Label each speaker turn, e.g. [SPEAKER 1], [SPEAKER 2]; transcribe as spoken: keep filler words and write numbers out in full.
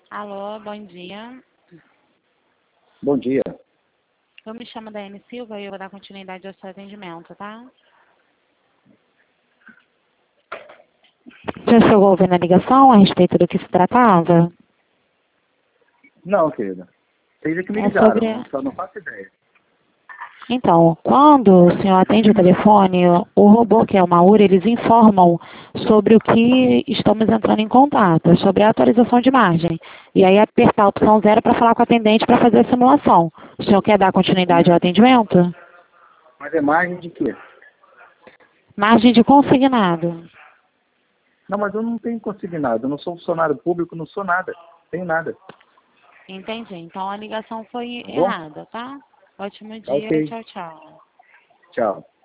[SPEAKER 1] Alô, bom dia.
[SPEAKER 2] Bom dia.
[SPEAKER 1] Eu me chamo Daiane Silva e eu vou dar continuidade ao seu atendimento, tá? Já chegou a ouvir na ligação a respeito do que se tratava?
[SPEAKER 2] Não, querida. Vocês é que me
[SPEAKER 1] É
[SPEAKER 2] ligaram,
[SPEAKER 1] sobre...
[SPEAKER 2] eu só não faço ideia.
[SPEAKER 1] Então, quando o senhor atende o telefone, o robô, que é o Mauri, eles informam sobre o que estamos entrando em contato, sobre a atualização de margem. E aí apertar a opção zero para falar com o atendente para fazer a simulação. O senhor quer dar continuidade ao atendimento?
[SPEAKER 2] Mas é margem de quê?
[SPEAKER 1] Margem de consignado.
[SPEAKER 2] Não, mas eu não tenho consignado. Eu não sou funcionário público, não sou nada. Tenho nada.
[SPEAKER 1] Entendi. Então a ligação foi
[SPEAKER 2] Tá bom?
[SPEAKER 1] errada, tá? Ótimo
[SPEAKER 2] Tá
[SPEAKER 1] dia.
[SPEAKER 2] ok.
[SPEAKER 1] Tchau, tchau.
[SPEAKER 2] Tchau.